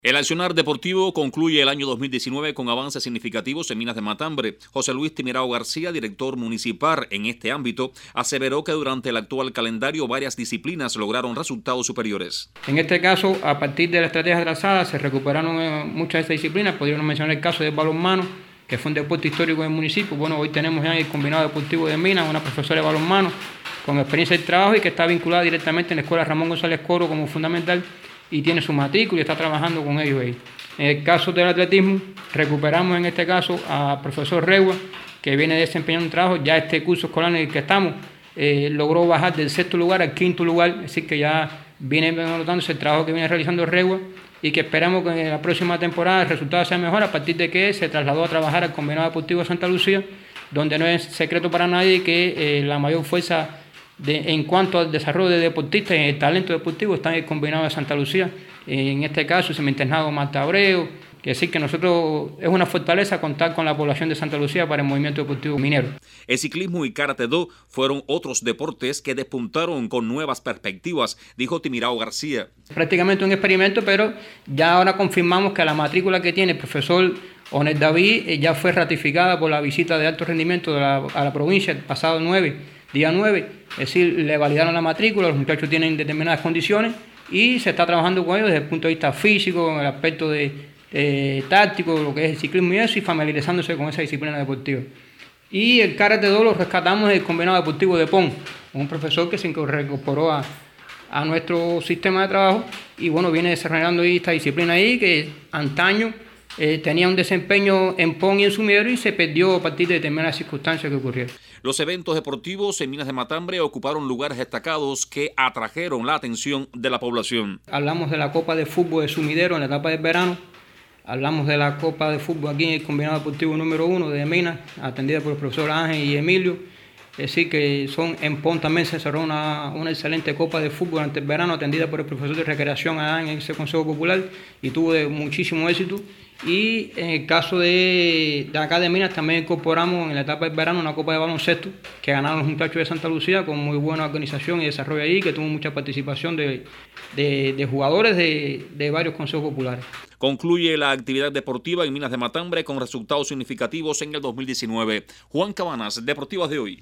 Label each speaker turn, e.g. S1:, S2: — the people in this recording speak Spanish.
S1: El accionar deportivo concluye el año 2019 con avances significativos en Minas de Matambre. José Luis Timirao García, director municipal en este ámbito, aseveró que durante el actual calendario varias disciplinas lograron resultados superiores.
S2: En este caso, a partir de la estrategia trazada, se recuperaron muchas de estas disciplinas. Podríamos mencionar el caso del balonmano, que fue un deporte histórico del municipio. Bueno, hoy tenemos ya el combinado deportivo de Minas, una profesora de balonmano con experiencia de trabajo y que está vinculada directamente en la escuela Ramón González Coro como fundamental, y tiene su matrícula y está trabajando con ellos ahí. En el caso del atletismo, recuperamos en este caso al profesor Regua, que viene desempeñando un trabajo. Ya este curso escolar en el que estamos logró bajar del 6º lugar al 5º lugar, es decir que ya viene notándose el trabajo que viene realizando Regua y que esperamos que en la próxima temporada el resultado sea mejor, a partir de que se trasladó a trabajar al Combinado Deportivo de Santa Lucía, donde no es secreto para nadie que la mayor fuerza en cuanto al desarrollo de deportistas y el talento deportivo está en el Combinado de Santa Lucía. En este caso, el internado Marta Abreu, que decir que nosotros es una fortaleza contar con la población de Santa Lucía para el movimiento deportivo minero.
S1: El ciclismo y karate-do fueron otros deportes que despuntaron con nuevas perspectivas, dijo Timirao García.
S2: Prácticamente un experimento, pero ya ahora confirmamos que la matrícula que tiene el profesor Onel David ya fue ratificada por la visita de alto rendimiento a la provincia el pasado día 9, es decir, le validaron la matrícula, los muchachos tienen determinadas condiciones y se está trabajando con ellos desde el punto de vista físico, en el aspecto táctico, lo que es el ciclismo y eso, y familiarizándose con esa disciplina deportiva. Y el karate-do lo rescatamos del Combinado Deportivo de Pon, un profesor que se reincorporó a nuestro sistema de trabajo y bueno, viene desarrollando esta disciplina ahí que antaño tenía un desempeño en Pon y en Sumidero y se perdió a partir de determinadas circunstancias que ocurrieron.
S1: Los eventos deportivos en Minas de Matambre ocuparon lugares destacados que atrajeron la atención de la población.
S2: Hablamos de la Copa de Fútbol de Sumidero en la etapa del verano, hablamos de la Copa de Fútbol aquí en el Combinado Deportivo número 1 de Minas, atendida por el profesor Ángel y Emilio. Es decir, que en Pon también se cerró una excelente Copa de Fútbol durante el verano, atendida por el profesor de recreación allá en ese Consejo Popular, y tuvo muchísimo éxito. Y en el caso de acá de Minas también incorporamos en la etapa del verano una Copa de baloncesto que ganaron los muchachos de Santa Lucía con muy buena organización y desarrollo ahí, que tuvo mucha participación de jugadores de varios consejos populares.
S1: Concluye la actividad deportiva en Minas de Matambre con resultados significativos en el 2019. Juan Cabanas, Deportivas de hoy.